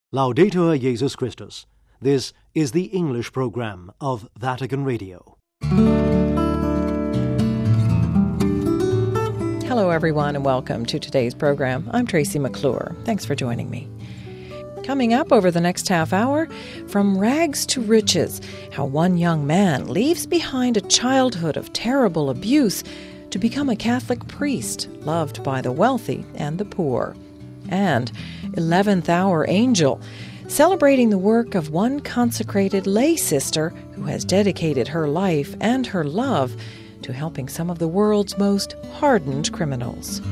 Laudetur Jesus Christus. This is the English program of Vatican Radio. Hello, everyone, and welcome to today's program. I'm Tracy McClure. Thanks for joining me. Coming up over the next half hour, from rags to riches, how one young man leaves behind a childhood of terrible abuse to become a Catholic priest, loved by the wealthy and the poor. And 11th Hour Angel, celebrating the work of one consecrated lay sister who has dedicated her life and her love to helping some of the world's most hardened criminals.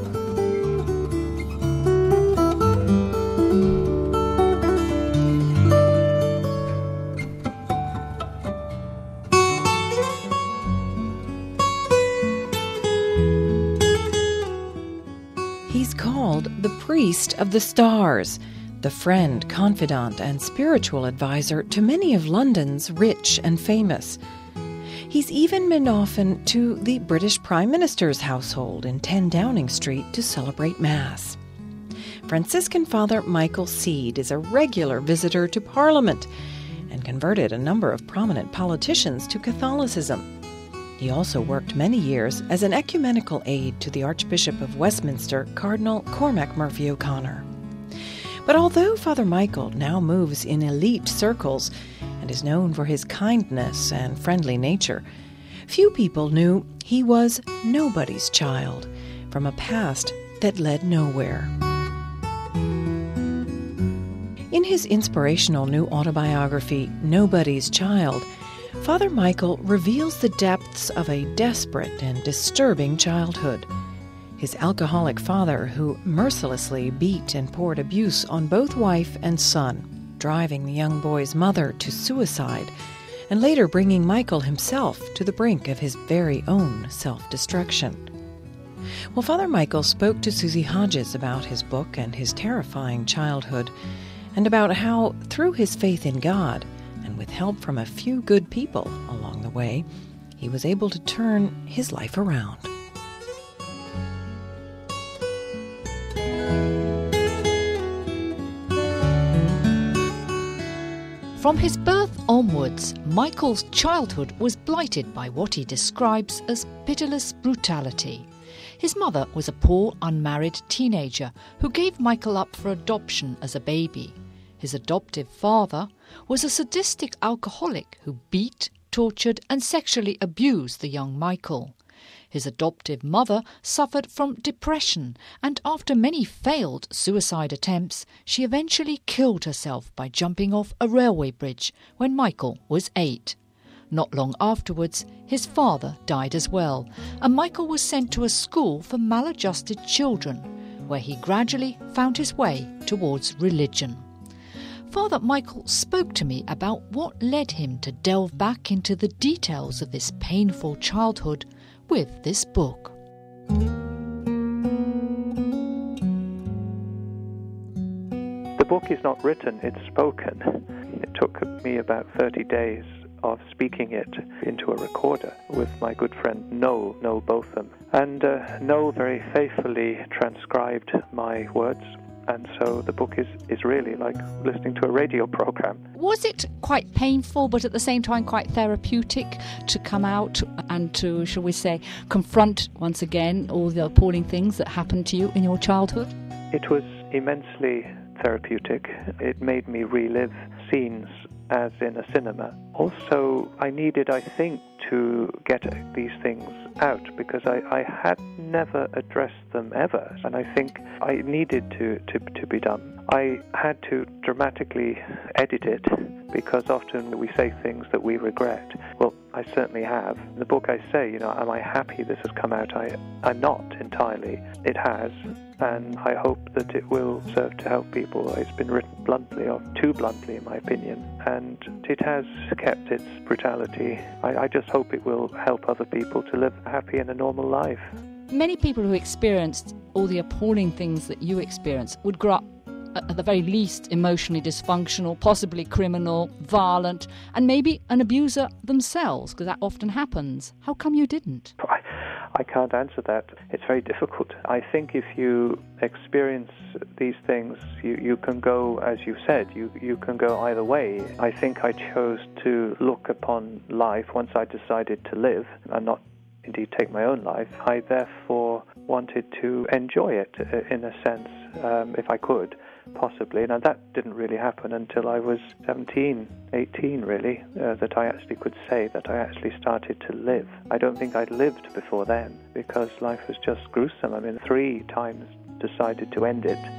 He's called the Priest of the Stars, the friend, confidant, and spiritual advisor to many of London's rich and famous. He's even been often to the British Prime Minister's household in 10 Downing Street to celebrate Mass. Franciscan Father Michael Seed is a regular visitor to Parliament and converted a number of prominent politicians to Catholicism. He also worked many years as an ecumenical aide to the Archbishop of Westminster, Cardinal Cormac Murphy O'Connor. But although Father Michael now moves in elite circles and is known for his kindness and friendly nature, few people knew he was nobody's child from a past that led nowhere. In his inspirational new autobiography, Nobody's Child, Father Michael reveals the depths of a desperate and disturbing childhood. His alcoholic father, who mercilessly beat and poured abuse on both wife and son, driving the young boy's mother to suicide, and later bringing Michael himself to the brink of his very own self-destruction. Well, Father Michael spoke to Susie Hodges about his book and his terrifying childhood, and about how, through his faith in God, and with help from a few good people along the way, he was able to turn his life around. From his birth onwards, Michael's childhood was blighted by what he describes as pitiless brutality. His mother was a poor, unmarried teenager who gave Michael up for adoption as a baby. His adoptive father was a sadistic alcoholic who beat, tortured, and sexually abused the young Michael. His adoptive mother suffered from depression, and after many failed suicide attempts, she eventually killed herself by jumping off a railway bridge when Michael was 8. Not long afterwards, his father died as well, and Michael was sent to a school for maladjusted children, where he gradually found his way towards religion. Father Michael spoke to me about what led him to delve back into the details of this painful childhood with this book. The book is not written, it's spoken. It took me about 30 days of speaking it into a recorder with my good friend Noel Botham. And Noel very faithfully transcribed my words. And so the book is really like listening to a radio program. Was it quite painful, but at the same time quite therapeutic to come out and to, shall we say, confront once again all the appalling things that happened to you in your childhood? It was immensely therapeutic. It made me relive scenes as in a cinema. Also, I needed, I think, to get these things out because I had never addressed them ever, and I think I needed to be done. I had to dramatically edit it because often we say things that we regret. Well, I certainly have. In the book I say, am I happy this has come out? I'm not entirely. It has, and I hope that it will serve to help people. It's been written bluntly, or too bluntly in my opinion, and it has kept its brutality. I just hope it will help other people to live a happy and a normal life. Many people who experienced all the appalling things that you experienced would grow up at the very least emotionally dysfunctional, possibly criminal, violent, and maybe an abuser themselves, because that often happens. How come you didn't? I can't answer that. It's very difficult. I think if you experience these things, you can go, as you said, you can go either way. I think I chose to look upon life once I decided to live and not indeed take my own life. I therefore wanted to enjoy it in a sense, if I could, possibly. Now that didn't really happen until I was 17, 18 really, that I actually could say that I actually started to live. I don't think I'd lived before then because life was just gruesome. I mean, 3 times decided to end it.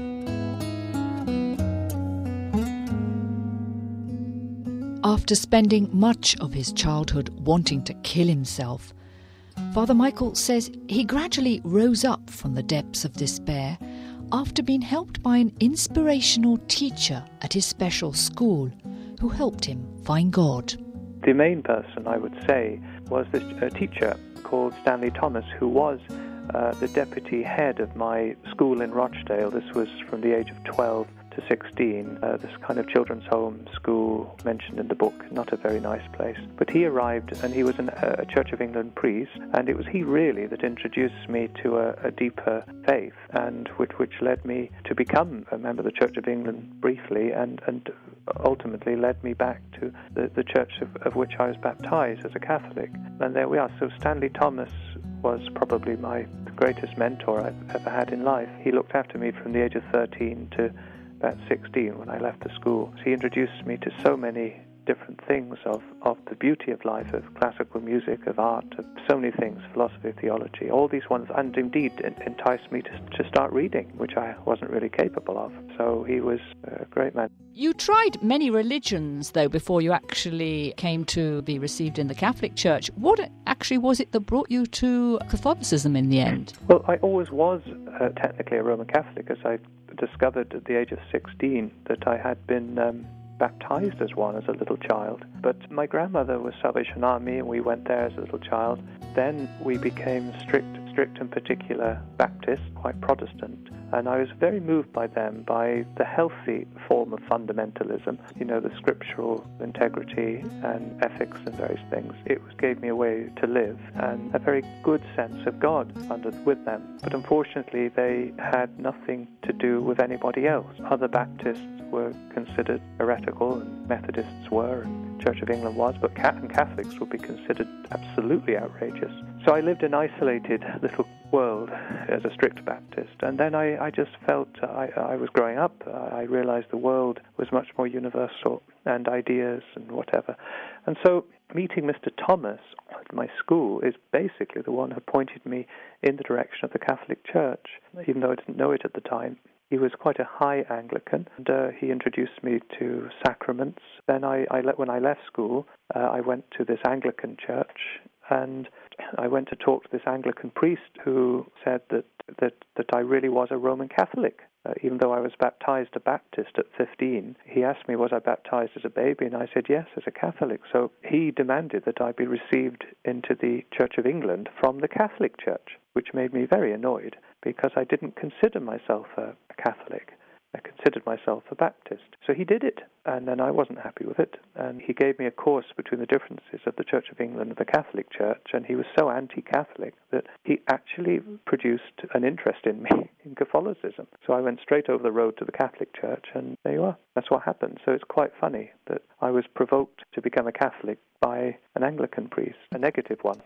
After spending much of his childhood wanting to kill himself, Father Michael says he gradually rose up from the depths of despair after being helped by an inspirational teacher at his special school who helped him find God. The main person, I would say, was this teacher called Stanley Thomas, who was the deputy head of my school in Rochdale. This was from the age of 12 to 16, this kind of children's home school mentioned in the book, not a very nice place. But he arrived, and he was a Church of England priest, and it was he really that introduced me to a deeper faith, and which led me to become a member of the Church of England briefly, and ultimately led me back to the church of which I was baptized as a Catholic. And there we are. So Stanley Thomas was probably my greatest mentor I've ever had in life. He looked after me from the age of 13 to about 16 when I left the school. So he introduced me to so many different things of the beauty of life, of classical music, of art, of so many things, philosophy, theology, all these ones, and indeed enticed me to start reading, which I wasn't really capable of. So he was a great man. You tried many religions, though, before you actually came to be received in the Catholic Church. What actually was it that brought you to Catholicism in the end? Well, I always was technically a Roman Catholic, as I discovered at the age of 16 that I had been baptized as one as a little child. But my grandmother was Salvation Army, and we went there as a little child. Then we became strict and particular Baptist, quite Protestant. And I was very moved by them, by the healthy form of fundamentalism, the scriptural integrity and ethics and various things. It gave me a way to live and a very good sense of God with them. But unfortunately, they had nothing to do with anybody else. Other Baptists were considered heretical, and Methodists were, and Church of England was, but Catholics would be considered absolutely outrageous. So I lived an isolated little world as a strict Baptist, and then I just felt I was growing up. I realized the world was much more universal, and ideas and whatever. And so meeting Mr. Thomas at my school is basically the one who pointed me in the direction of the Catholic Church, even though I didn't know it at the time. He was quite a high Anglican, and he introduced me to sacraments. Then when I left school, I went to this Anglican church, and I went to talk to this Anglican priest who said that I really was a Roman Catholic. Even though I was baptized a Baptist at 15, he asked me, was I baptized as a baby? And I said, yes, as a Catholic. So he demanded that I be received into the Church of England from the Catholic Church, which made me very annoyed because I didn't consider myself a Catholic. I considered myself a Baptist. So he did it, and then I wasn't happy with it. And he gave me a course between the differences of the Church of England and the Catholic Church, and he was so anti-Catholic that he actually produced an interest in me in Catholicism. So I went straight over the road to the Catholic Church, and there you are. That's what happened. So it's quite funny that I was provoked to become a Catholic by an Anglican priest, a negative one.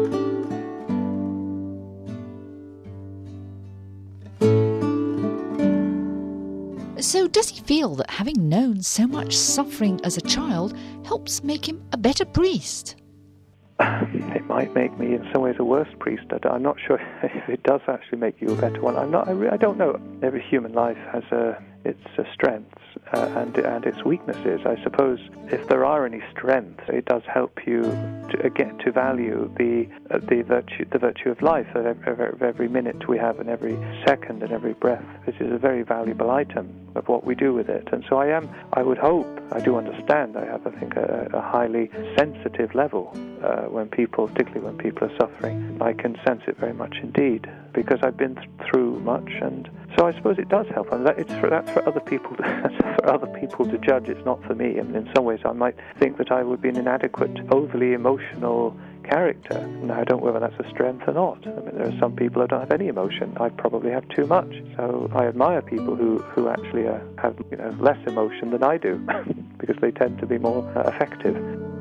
So does he feel that having known so much suffering as a child helps make him a better priest? It might make me in some ways a worse priest. I'm not sure if it does actually make you a better one. I don't know. Every human life has its strengths and its weaknesses. I suppose if there are any strengths, it does help you to value the virtue of life, of every minute we have and every second and every breath. This is a very valuable item of what we do with it. And so I would hope, I do understand, I have, I think, a highly sensitive level particularly when people are suffering. I can sense it very much indeed, because I've been through much, and so I suppose it does help. And that's for other people. That's for other people to judge. It's not for me. I mean, in some ways, I might think that I would be an inadequate, overly emotional character. Now, I don't know whether that's a strength or not. I mean, there are some people who don't have any emotion. I probably have too much. So I admire people who actually have less emotion than I do because they tend to be more effective.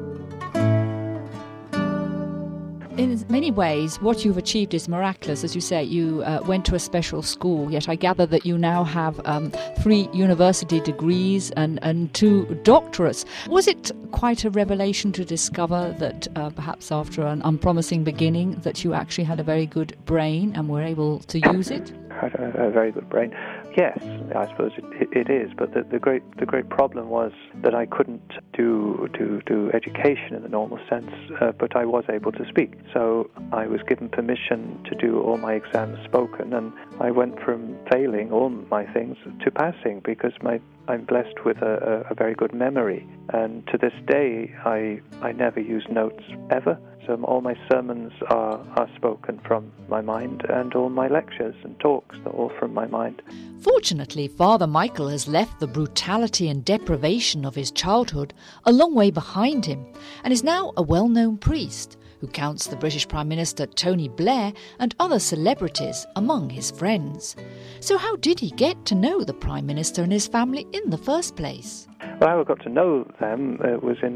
In many ways, what you've achieved is miraculous. As you say, you went to a special school, yet I gather that you now have 3 university degrees and 2 doctorates. Was it quite a revelation to discover that perhaps after an unpromising beginning that you actually had a very good brain and were able to use it? I had a very good brain. Yes, I suppose it is, but the great problem was that I couldn't do education in the normal sense, but I was able to speak. So I was given permission to do all my exams spoken, and I went from failing all my things to passing because I'm blessed with a very good memory. And to this day, I never use notes ever. So all my sermons are spoken from my mind, and all my lectures and talks are all from my mind. Fortunately, Father Michael has left the brutality and deprivation of his childhood a long way behind him and is now a well-known priest who counts the British Prime Minister Tony Blair and other celebrities among his friends. So how did he get to know the Prime Minister and his family in the first place? Well, how I got to know them was in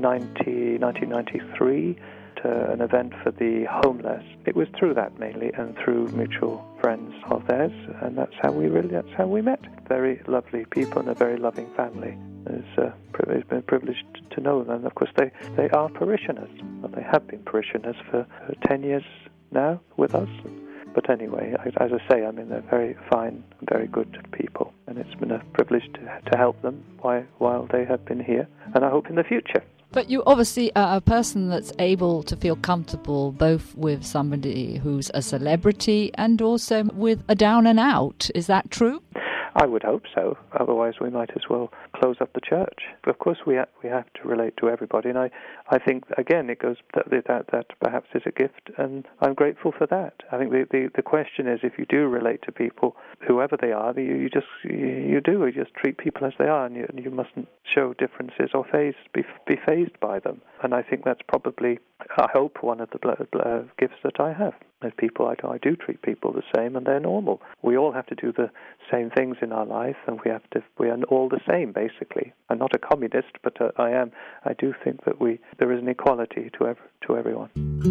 1993. An event for the homeless. It was through that mainly, and through mutual friends of theirs, and that's how we met. Very lovely people and a very loving family. It's been a privilege to know them. And of course, they are parishioners. Well, they have been parishioners for 10 years now with us. But anyway, as I say, I mean, they're very fine, very good people, and it's been a privilege to help them while they have been here, and I hope in the future. But you obviously are a person that's able to feel comfortable both with somebody who's a celebrity and also with a down and out. Is that true? I would hope so. Otherwise, we might as well close up the church. But of course, we have to relate to everybody, and I think again it goes that perhaps is a gift, and I'm grateful for that. I think the question is, if you do relate to people, whoever they are, you just treat people as they are, and you mustn't show differences or be fazed by them. And I think that's probably, I hope, one of the gifts that I have. As people, I do treat people the same, and they're normal. We all have to do the same things in our life, and we are all the same, basically. I'm not a communist, but I do think that there is an equality to everyone.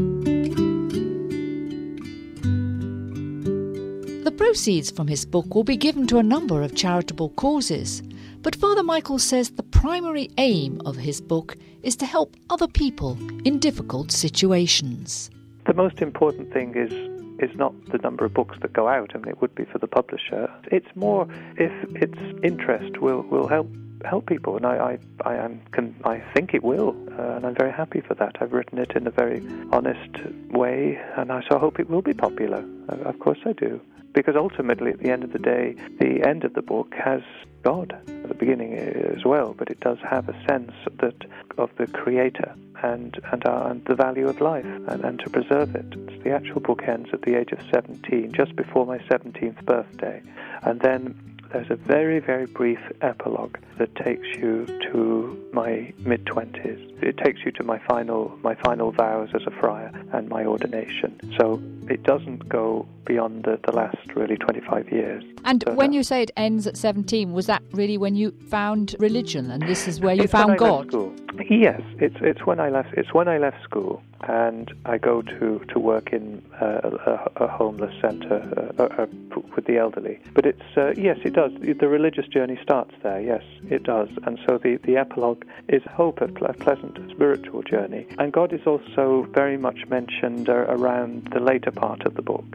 The proceeds from his book will be given to a number of charitable causes, but Father Michael says the primary aim of his book is to help other people in difficult situations. The most important thing is not the number of books that go out. I mean, it would be for the publisher. It's more if its interest will help people, and I think it will, and I'm very happy for that. I've written it in a very honest way, and so I hope it will be popular. Of course I do. Because ultimately, at the end of the day, the end of the book has God at the beginning as well, but it does have a sense of the Creator and the value of life and to preserve it. The actual book ends at the age of 17, just before my 17th birthday, and then there's a very, very brief epilogue that takes you to my mid-20s. It takes you to my final vows as a friar and my ordination. So it doesn't go beyond the last, really, 25 years. And when you say it ends at 17, was that really when you found religion, and this is where you found God? Yes, it's when I left. It's when I left school, and I go to work in a homeless centre with the elderly. But it's yes, it does. The religious journey starts there. Yes, it does. And so the epilogue is hope, a pleasant spiritual journey. And God is also very much mentioned around the later part of the book.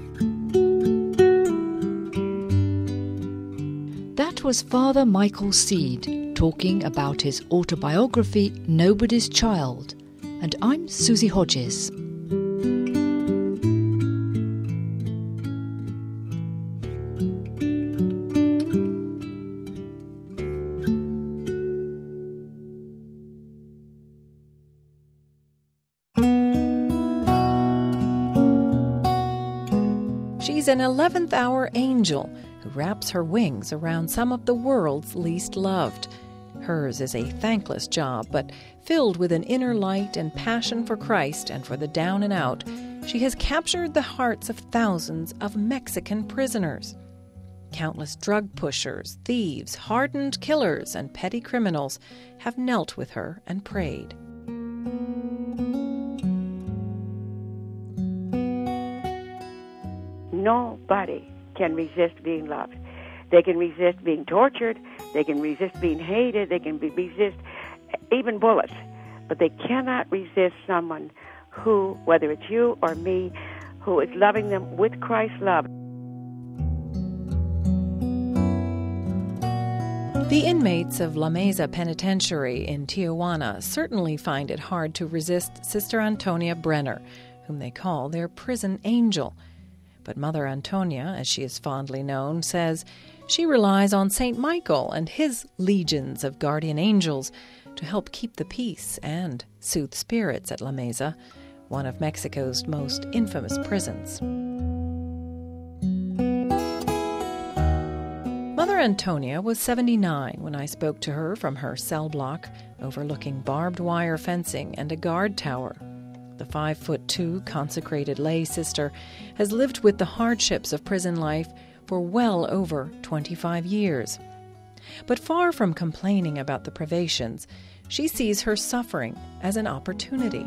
That was Father Michael Seed talking about his autobiography, Nobody's Child. And I'm Susie Hodges. She's an 11th hour angel who wraps her wings around some of the world's least loved. Hers is a thankless job, but filled with an inner light and passion for Christ and for the down and out, she has captured the hearts of thousands of Mexican prisoners. Countless drug pushers, thieves, hardened killers, and petty criminals have knelt with her and prayed. Nobody can resist being loved. They can resist being tortured. They can resist being hated. They can resist even bullets. But they cannot resist someone who, whether it's you or me, who is loving them with Christ's love. The inmates of La Mesa Penitentiary in Tijuana certainly find it hard to resist Sister Antonia Brenner, whom they call their prison angel. But Mother Antonia, as she is fondly known, says she relies on St. Michael and his legions of guardian angels to help keep the peace and soothe spirits at La Mesa, one of Mexico's most infamous prisons. Mother Antonia was 79 when I spoke to her from her cell block overlooking barbed wire fencing and a guard tower. The 5'2" consecrated lay sister has lived with the hardships of prison life for well over 25 years. But far from complaining about the privations, she sees her suffering as an opportunity.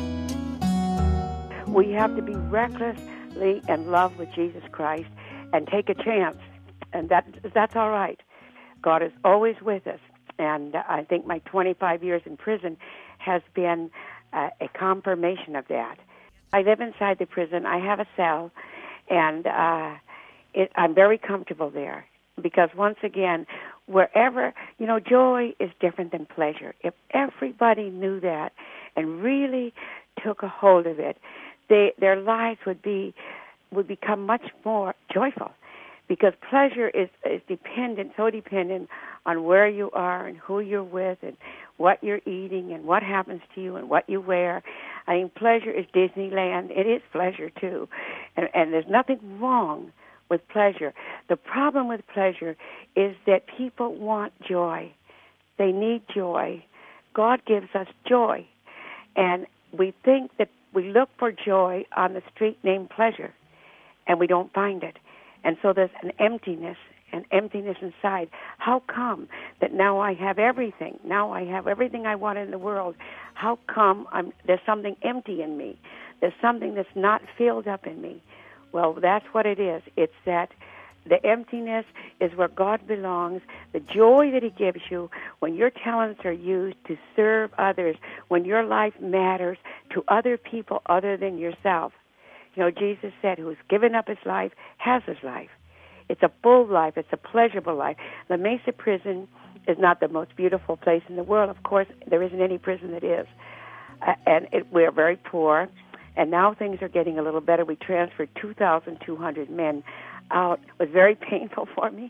We have to be recklessly in love with Jesus Christ and take a chance, and that's all right. God is always with us, and I think my 25 years in prison has been a confirmation of that. I live inside the prison. I have a cell, and I'm very comfortable there because, once again, wherever, joy is different than pleasure. If everybody knew that and really took a hold of it, their lives would become much more joyful, because pleasure is so dependent on where you are and who you're with and what you're eating and what happens to you and what you wear. I mean, pleasure is Disneyland. It is pleasure, too. And there's nothing wrong with pleasure. The problem with pleasure is that people want joy. They need joy. God gives us joy. And we think that we look for joy on the street named pleasure, and we don't find it. And so there's an emptiness inside. How come that now I have everything? Now I have everything I want in the world. How come there's something empty in me? There's something that's not filled up in me. Well, that's what it is. It's that the emptiness is where God belongs. The joy that He gives you when your talents are used to serve others, when your life matters to other people other than yourself. Jesus said, who's given up his life has his life. It's a full life. It's a pleasurable life. La Mesa Prison is not the most beautiful place in the world. Of course, there isn't any prison that is. We're very poor, and now things are getting a little better. We transferred 2,200 men out. It was very painful for me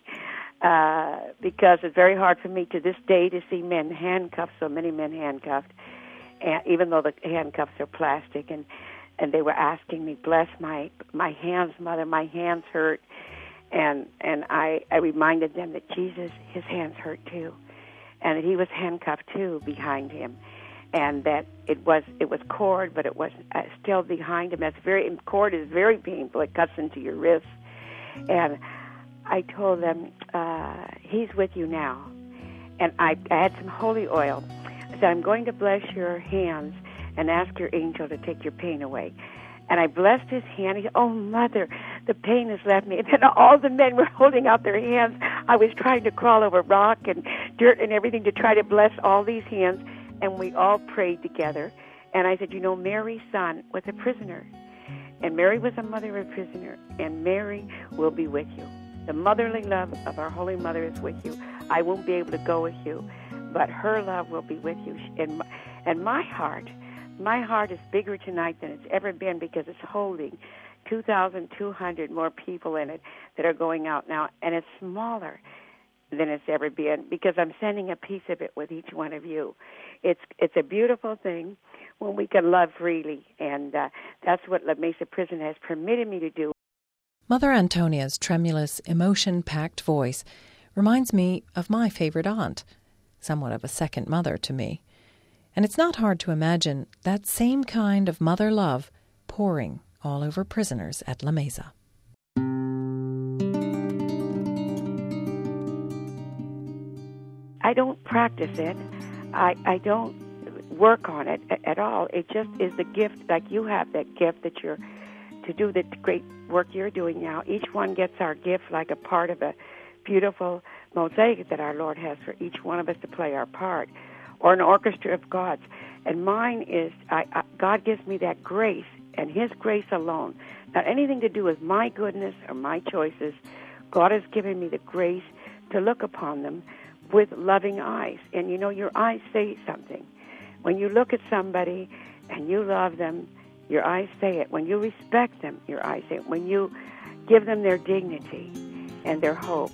because it's very hard for me to this day to see men handcuffed, so many men handcuffed, and even though the handcuffs are plastic. And they were asking me, bless my hands, Mother, my hands hurt. And I reminded them that Jesus, his hands hurt too, and that he was handcuffed too behind him, and that it was cord, but it was still behind him. Cord is very painful. It cuts into your wrists. And I told them, he's with you now. And I had some holy oil. I said, I'm going to bless your hands and ask your angel to take your pain away. And I blessed his hand. He said, oh, Mother, the pain has left me. And then all the men were holding out their hands. I was trying to crawl over rock and dirt and everything to try to bless all these hands. And we all prayed together. And I said, Mary's son was a prisoner. And Mary was a mother of a prisoner. And Mary will be with you. The motherly love of our Holy Mother is with you. I won't be able to go with you, but her love will be with you. And my heart is bigger tonight than it's ever been because it's holding 2,200 more people in it that are going out now, and it's smaller than it's ever been because I'm sending a piece of it with each one of you. It's a beautiful thing when we can love freely, and that's what La Mesa Prison has permitted me to do. Mother Antonia's tremulous, emotion-packed voice reminds me of my favorite aunt. somewhat of a second mother to me. And it's not hard to imagine that same kind of mother love pouring all over prisoners at La Mesa. I don't practice it. I don't work on it at all. It just is the gift, like you have that gift that you're to do the great work you're doing now. Each one gets our gift like a part of a beautiful mosaic that our Lord has for each one of us to play our part, or an orchestra of God's. And mine is, God gives me that grace, and His grace alone. Not anything to do with my goodness or my choices. God has given me the grace to look upon them with loving eyes. And you know, your eyes say something. When you look at somebody and you love them, your eyes say it. When you respect them, your eyes say it. When you give them their dignity and their hope.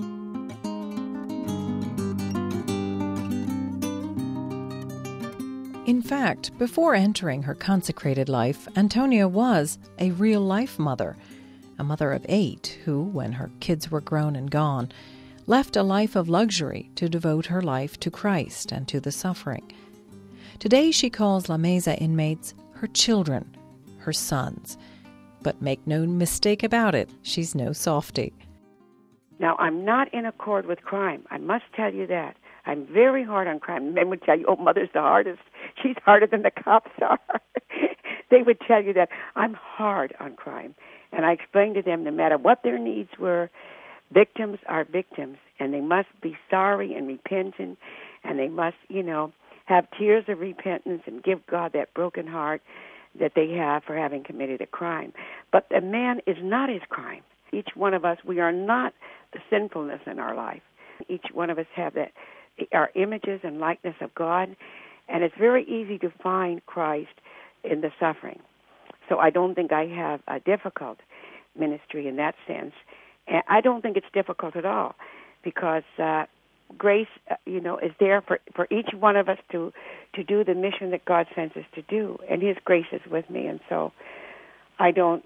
In fact, before entering her consecrated life, Antonia was a real-life mother, a mother of 8 who, when her kids were grown and gone, left a life of luxury to devote her life to Christ and to the suffering. Today she calls La Mesa inmates her children, her sons. But make no mistake about it, she's no softie. Now, I'm not in accord with crime. I must tell you that. I'm very hard on crime. Men would tell you, oh, Mother's the hardest. She's harder than the cops are. They would tell you that. I'm hard on crime. And I explained to them, no matter what their needs were, victims are victims, and they must be sorry and repentant, and they must, have tears of repentance and give God that broken heart that they have for having committed a crime. But a man is not his crime. Each one of us, we are not the sinfulness in our life. Each one of us have that, our images and likeness of God, and it's very easy to find Christ in the suffering. So I don't think I have a difficult ministry in that sense. And I don't think it's difficult at all, because grace, is there for each one of us to do the mission that God sends us to do, and His grace is with me, and so I don't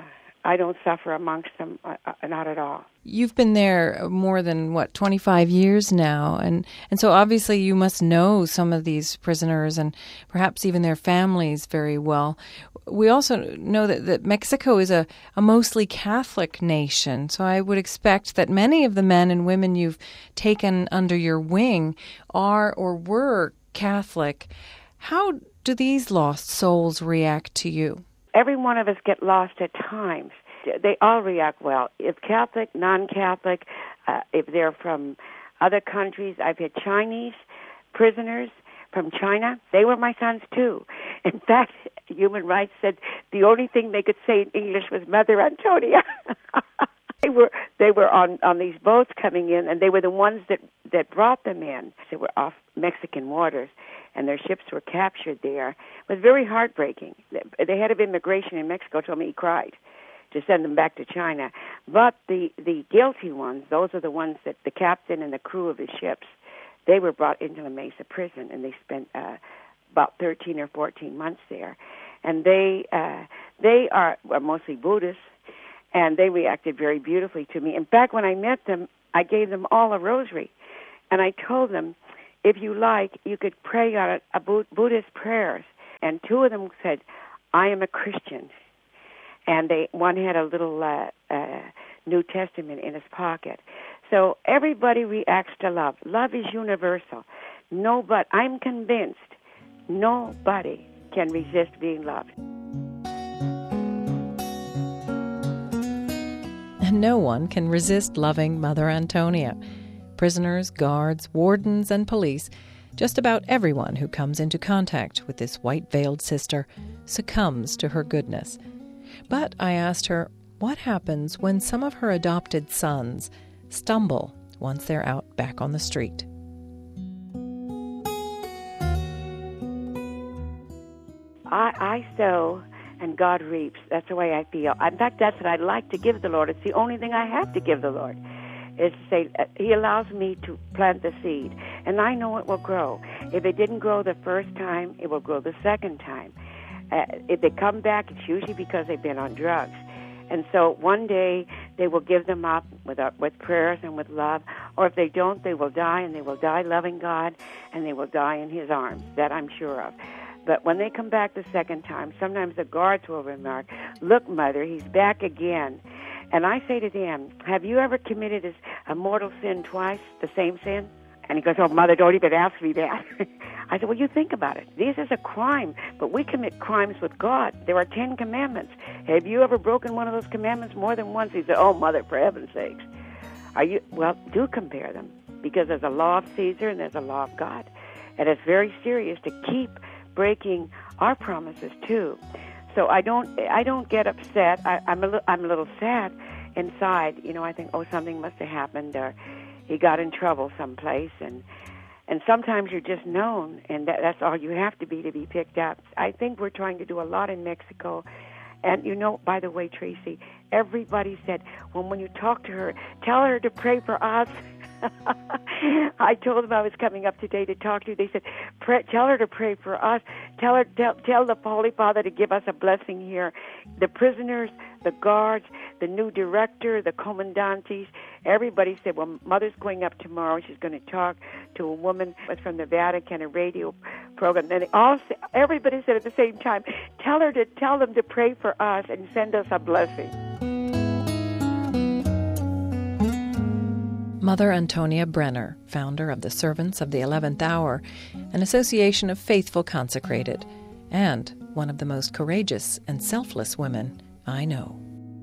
suffer amongst them, not at all. You've been there more than, 25 years now, and so obviously you must know some of these prisoners and perhaps even their families very well. We also know that Mexico is a mostly Catholic nation, so I would expect that many of the men and women you've taken under your wing are or were Catholic. How do these lost souls react to you? Every one of us get lost at times. They all react well. If Catholic, non-Catholic, if they're from other countries. I've had Chinese prisoners from China. They were my sons, too. In fact, Human Rights said the only thing they could say in English was Mother Antonia. They were on these boats coming in, and they were the ones that brought them in. They were off Mexican waters, and their ships were captured there. It was very heartbreaking. The head of immigration in Mexico told me he cried to send them back to China. But the guilty ones, those are the ones that the captain and the crew of the ships, they were brought into La Mesa prison, and they spent about 13 or 14 months there. And they are mostly Buddhists, and they reacted very beautifully to me. In fact, when I met them, I gave them all a rosary, and I told them, if you like, you could pray on a Buddhist prayers. And 2 of them said, I am a Christian. And one had a little New Testament in his pocket. So everybody reacts to love. Love is universal. I'm convinced nobody can resist being loved. And no one can resist loving Mother Antonia. Prisoners, guards, wardens, and police, just about everyone who comes into contact with this white-veiled sister succumbs to her goodness. But I asked her, what happens when some of her adopted sons stumble once they're out back on the street? I sow and God reaps. That's the way I feel. In fact, that's what I'd like to give the Lord. It's the only thing I have to give the Lord, is to say He allows me to plant the seed, and I know it will grow. If it didn't grow the first time, it will grow the second time. If they come back, it's usually because they've been on drugs. And so one day they will give them up with prayers and with love. Or if they don't, they will die, and they will die loving God, and they will die in His arms. That I'm sure of. But when they come back the second time, sometimes the guards will remark, "Look, Mother, he's back again." And I say to them, "Have you ever committed a mortal sin twice, the same sin?" And he goes, "Oh, Mother, don't even ask me that." I said, "Well, you think about it. This is a crime, but we commit crimes with God. There are 10 commandments. Have you ever broken one of those commandments more than once?" He said, "Oh, Mother, for heaven's sakes." Well, do compare them, because there's a law of Caesar and there's a law of God. And it's very serious to keep breaking our promises too. So I don't get upset. I'm a little sad inside. I think, oh, something must have happened, or he got in trouble someplace, and sometimes you're just known, and that's all you have to be picked up. I think we're trying to do a lot in Mexico. And by the way, Tracy, everybody said, when you talk to her, tell her to pray for us. I told them I was coming up today to talk to you. They said, tell her to pray for us. Tell the Holy Father to give us a blessing here. The prisoners, the guards, the new director, the commandantes, everybody said, well, Mother's going up tomorrow. She's going to talk to a woman from the Vatican, a radio program. And everybody said at the same time, tell them to pray for us and send us a blessing. Mother Antonia Brenner, founder of the Servants of the 11th Hour, an association of faithful consecrated, and one of the most courageous and selfless women I know.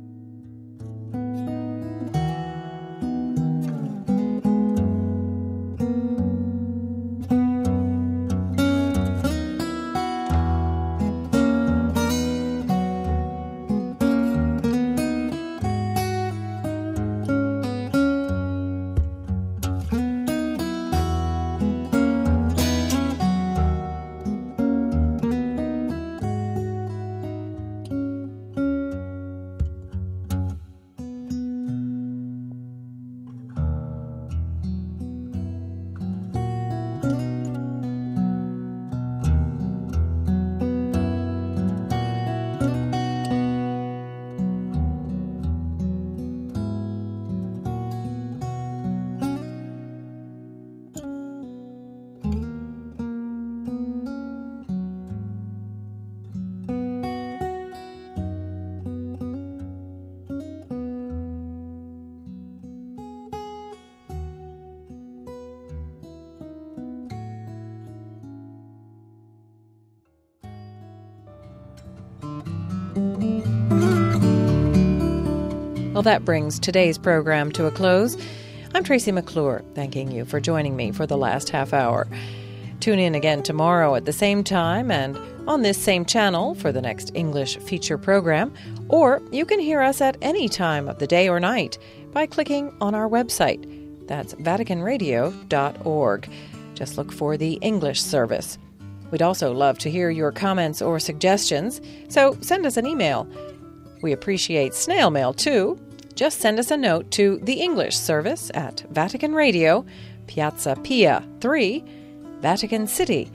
Well, that brings today's program to a close. I'm Tracy McClure, thanking you for joining me for the last half hour. Tune in again tomorrow at the same time and on this same channel for the next English feature program, or you can hear us at any time of the day or night by clicking on our website. That's VaticanRadio.org. Just look for the English service. We'd also love to hear your comments or suggestions, so send us an email. We appreciate snail mail, too. Just send us a note to the English service at Vatican Radio, Piazza Pia 3, Vatican City,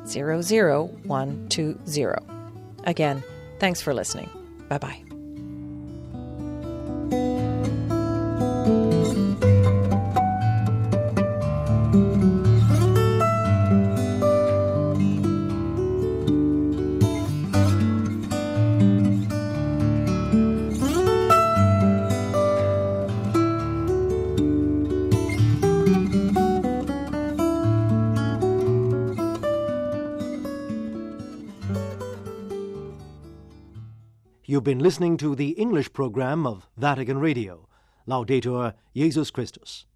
00120. Again, thanks for listening. Bye-bye. You've been listening to the English program of Vatican Radio. Laudetur Jesus Christus.